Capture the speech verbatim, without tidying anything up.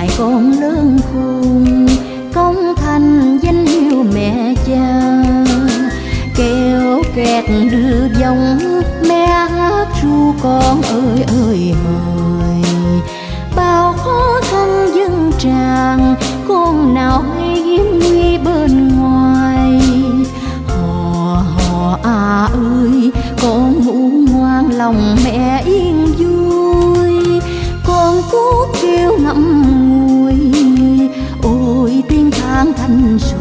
dài con lớn khôn, công thành danh hiệu mẹ cha. Kéo kẹt đưa dòng mẹ hát ru con ơi ơi hời. Bao khó khăn dâng tràn, con nào hay hiếm nguy bên ngoài. Hò hò à ơi, con ngủ ngoan lòng mẹ yên vui. Con cút kêu ngậm ngùi, ôi tiếng than thanh